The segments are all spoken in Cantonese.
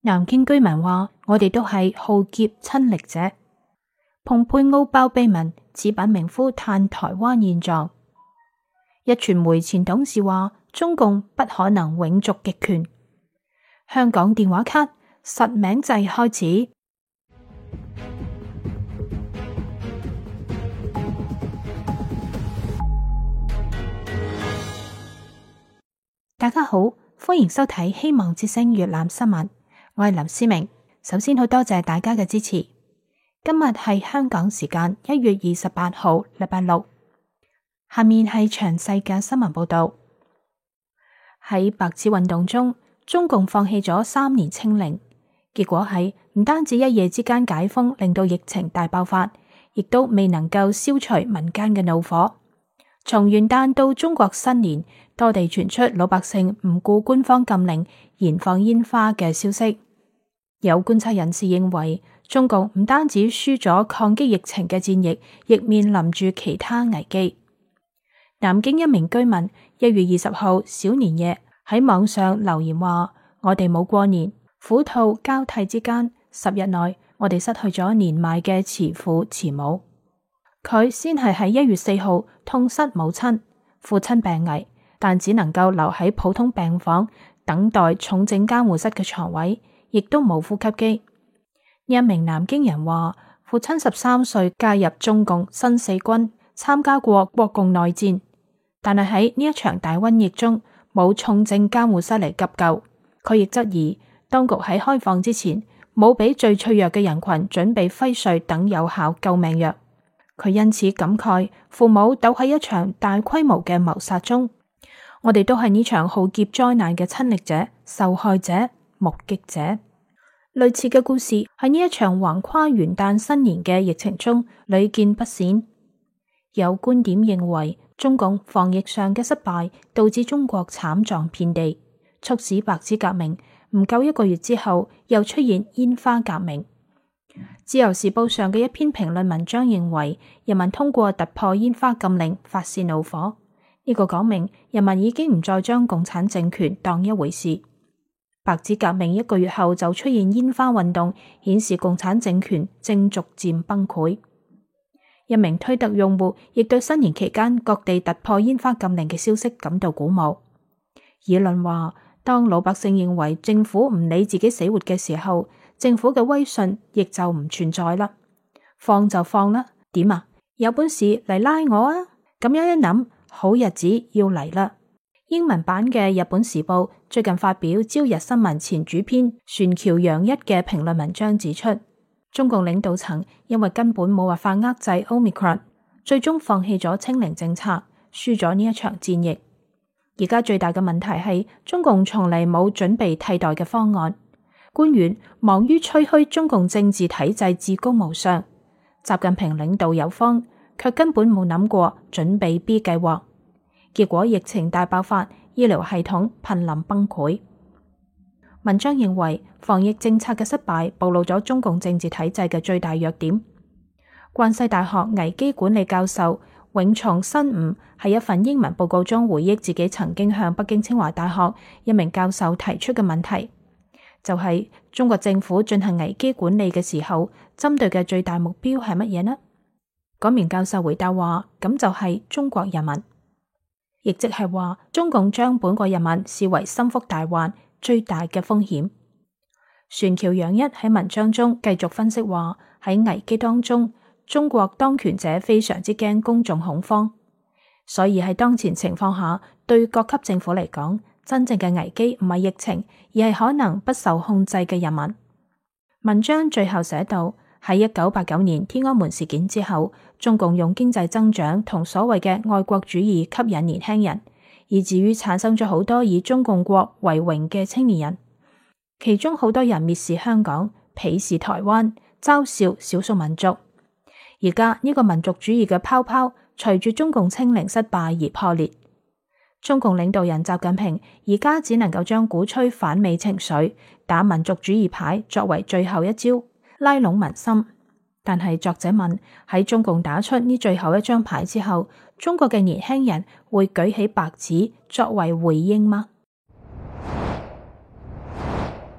南京居民話：我哋都係浩劫親歷者。蓬佩奧包庇民，此品名夫嘆台灣現狀。壹傳媒前董事話：中共不可能永續極權。香港電話卡實名制開始。大家好，歡迎收睇希望之聲粵覽新聞，我係林思明。首先好多謝大家嘅支持。今日係香港時間1月28號，禮拜六。下面係詳細嘅新聞報道。喺白紙運動中，中共放棄咗3年清零，結果係唔單止一夜之間解封，令到疫情大爆發，亦都未能夠消除民間嘅怒火。從元旦到中國新年，多地傳出老百姓唔顧官方禁令燃放煙花嘅消息。有觀察人士認為，中共唔單止輸咗抗擊疫情嘅戰役，亦面臨住其他危機。南京一名居民1月20號小年夜喺網上留言話：我哋冇過年，虎兔交替之間，10日內我哋失去咗年邁嘅慈父慈母。佢先係喺1月4號痛失母親，父親病危，但只能夠留喺普通病房等待重症監護室嘅床位，亦都冇呼吸機。呢一名南京人話，父親13歲加入中共新四軍，參加過國共內戰，但係喺呢一場大瘟疫中冇重症監護室嚟急救。佢亦質疑當局喺開放之前冇俾最脆弱嘅人群準備輝瑞等有效救命藥。佢因此感慨，父母鬥喺一場大規模嘅謀殺中，我哋都係呢場浩劫災難嘅親歷者、受害者、目擊者。類似嘅故事喺呢一場橫跨元旦新年嘅疫情中屢見不鮮。有觀點認為，中共防疫上嘅失敗導致中國慘狀遍地，促使白紙革命唔夠1個月之後又出現煙花革命。自由時報上嘅一篇評論文章認為，人民通過突破煙花禁令發洩怒火，呢個講明人民已經唔再將共產政權當一回事。白紙革命1個月後就出現煙花運動，顯示共產政權正逐漸崩潰。一名推特用戶亦對新年期間各地突破煙花禁令嘅消息感到鼓舞。議論話，當老百姓認為政府唔理自己死活嘅時候，政府嘅威信亦就唔存在啦。放就放啦，點啊？有本事嚟拉我啊！咁樣一諗，好日子要嚟啦。英文版嘅日本時報最近發表朝日新聞前主編船橋洋一嘅評論文章指出，中共領導層因為根本冇辦法遏制 Omicron， 最終放棄咗清零政策，輸咗呢一場戰役。而家最大嘅問題係中共從嚟冇準備替代嘅方案，官員忙於吹噓中共政治體制至高無上，習近平領導有方，卻根本冇諗過準備 B 計劃，結果疫情大爆發，醫療系統瀕臨崩潰。文章認為，防疫政策嘅失敗暴露咗中共政治體制嘅最大弱點。關西大學危機管理教授永松新吾喺一份英文報告中回憶自己曾經向北京清華大學一名教授提出嘅問題，就係中國政府進行危機管理嘅時候，針對嘅最大目標係乜嘢呢？嗰名教授回答話，咁就係中國人民，亦即係話中共將本國人民視為心腹大患，最大嘅風險。船橋洋一喺文章中繼續分析話，喺危機當中，中國當權者非常之驚公眾恐慌，所以喺當前情況下，對各級政府嚟講，真正嘅危機唔係疫情，而係可能不受控制嘅人民。文章最後寫道，喺1989年天安門事件之後，中共用經濟增長同所謂嘅愛國主義吸引年輕人，以至於產生咗好多以中共國為榮嘅青年人，其中好多人蔑視香港，鄙視台灣，嘲笑少數民族。而家呢個民族主義嘅泡泡隨住中共清零失敗而破裂。中共領導人習近平而家只能夠將鼓吹反美情緒、打民族主義牌作為最後一招，拉攏民心。但係作者問，喺中共打出呢最後一張牌之後，中國嘅年輕人會舉起白紙作為回應嗎？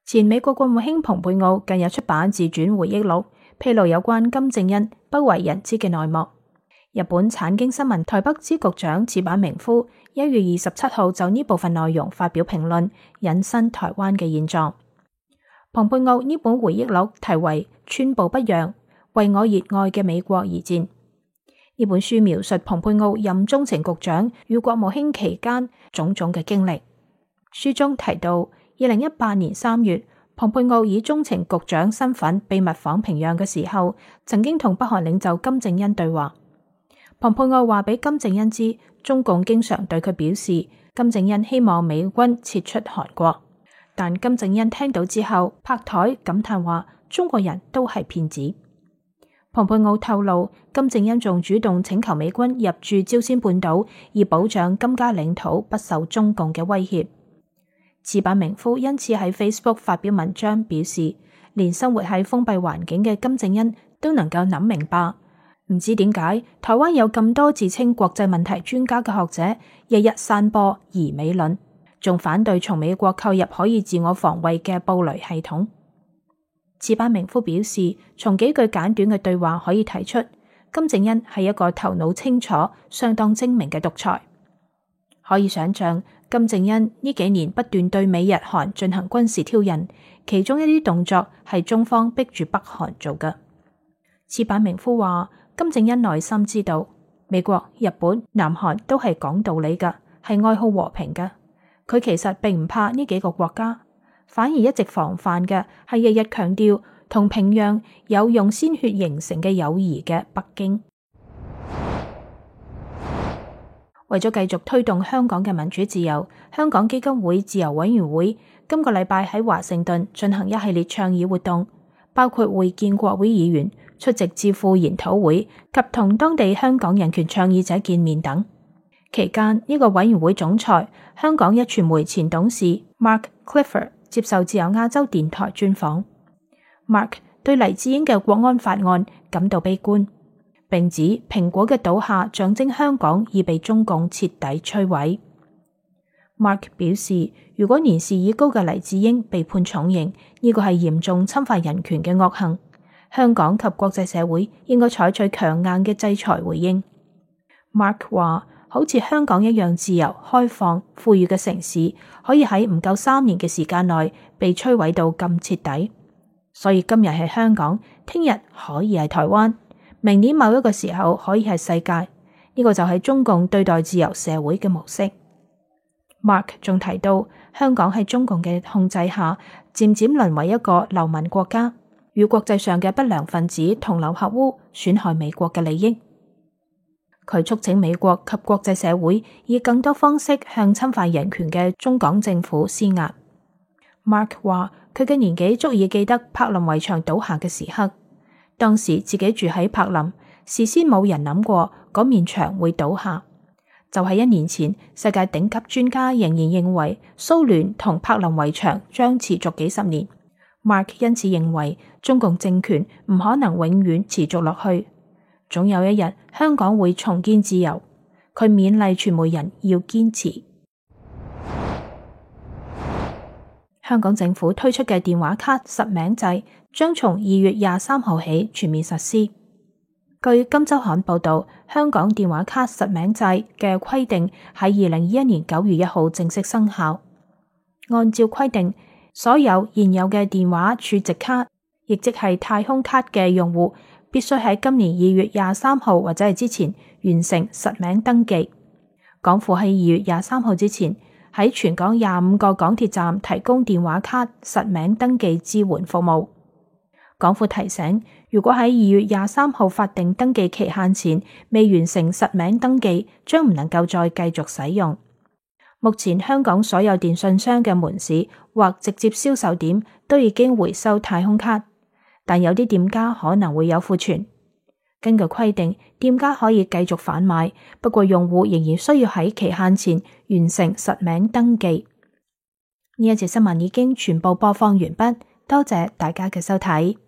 前美國國務卿蓬佩奧近日出版自傳回憶錄，披露有關金正恩不為人知嘅內幕。日本產經新聞台北支局長矢板明夫1月27號就呢部分內容發表評論，引申台灣嘅現狀。蓬佩奧呢本回憶錄題為《寸步不讓，為我熱愛嘅美國而戰》。呢本書描述蓬佩奧任中情局長與國務卿期間種種嘅經歷。書中提到，2018年3月，蓬佩奧以中情局長身份秘密訪平壤嘅時候，曾經同北韓領袖金正恩對話。蓬佩奧話俾金正恩知，中共經常對佢表示，金正恩希望美軍撤出韓國，但金正恩聽到之後拍台感嘆話，中國人都係騙子。蓬佩奧透露，金正恩仲主動請求美軍入駐朝鮮半島，以保障金家領土不受中共嘅威脅。矢板明夫因此喺 Facebook 發表文章，表示連生活喺封閉環境嘅金正恩都能夠諗明白，唔知點解台灣有咁多自稱國際問題專家嘅學者，日日散播疑美論，仲反對從美國購入可以自我防衛嘅布雷系統。矢板明夫表示，從幾句簡短嘅對話可以睇出，金正恩係一個頭腦清楚、相當精明嘅獨裁。可以想象，金正恩呢幾年不斷對美日韓進行軍事挑釁，其中一啲動作係中方逼住北韓做嘅。矢板明夫話，金正恩內心知道美國、日本、南韓都係講道理嘅，係愛好和平嘅。佢其實並唔怕呢幾個國家，反而一直防範嘅係日日強調同平壤有用鮮血形成嘅友誼嘅北京。為咗繼續推動香港嘅民主自由，香港基金會自由委員會今個禮拜喺華盛頓進行一系列倡議活動，包括會見國會議員、出席智庫研討會及同當地香港人權倡議者見面等。期間，呢個委員會總裁、香港壹傳媒前董事 Mark Clifford 接受自由亞洲電台專訪。Mark 對黎智英嘅國安法案感到悲觀，並指蘋果嘅倒下象徵香港已被中共徹底摧毀。Mark 表示，如果年事已高嘅黎智英被判重刑，呢個係嚴重侵犯人權嘅惡行，香港及國際社會應該採取強硬嘅制裁回應。Mark 話，好似香港一樣自由、開放、富裕嘅城市，可以喺唔夠3年嘅時間內被摧毀到咁徹底。所以今日係香港，聽日可以係台灣，明年某一個時候可以係世界。呢個就係中共對待自由社會嘅模式。Mark 仲提到，香港喺中共嘅控制下，漸漸淪為一個流氓國家，與國際上嘅不良分子同流合污，損害美國嘅利益。佢促請美國及國際社會以更多方式向侵犯人權嘅中港政府施壓。Mark 話，佢嘅年紀足以記得柏林圍牆倒下嘅時刻，當時自己住喺柏林，事先冇人諗過嗰面牆會倒下。就喺1年前，世界頂級專家仍然認為蘇聯同柏林圍牆將持續幾十年。Mark 因此認為中共政權唔可能永遠持續落去，總有一日香港會重見自由。佢勉勵傳媒人要堅持。香港政府推出嘅電話卡實名制將從2月23號起全面實施。據今周刊報道，香港電話卡實名制嘅規定喺2021年9月1號正式生效。按照規定，所有現有嘅電話儲值卡，亦即係太空卡嘅用戶，必須喺今年2月23號或者係之前完成實名登記。港府喺2月23號之前喺全港25個港鐵站提供電話卡實名登記支援服務。港府提醒，如果喺2月23號法定登記期限前未完成實名登記，將唔能夠再繼續使用。目前香港所有電信商嘅門市或直接銷售點都已經回收太空卡，但有啲店家可能會有庫存。根據規定，店家可以繼續販賣，不過用戶仍然需要喺期限前完成實名登記。呢一節新聞已經全部播放完畢，多謝大家嘅收睇。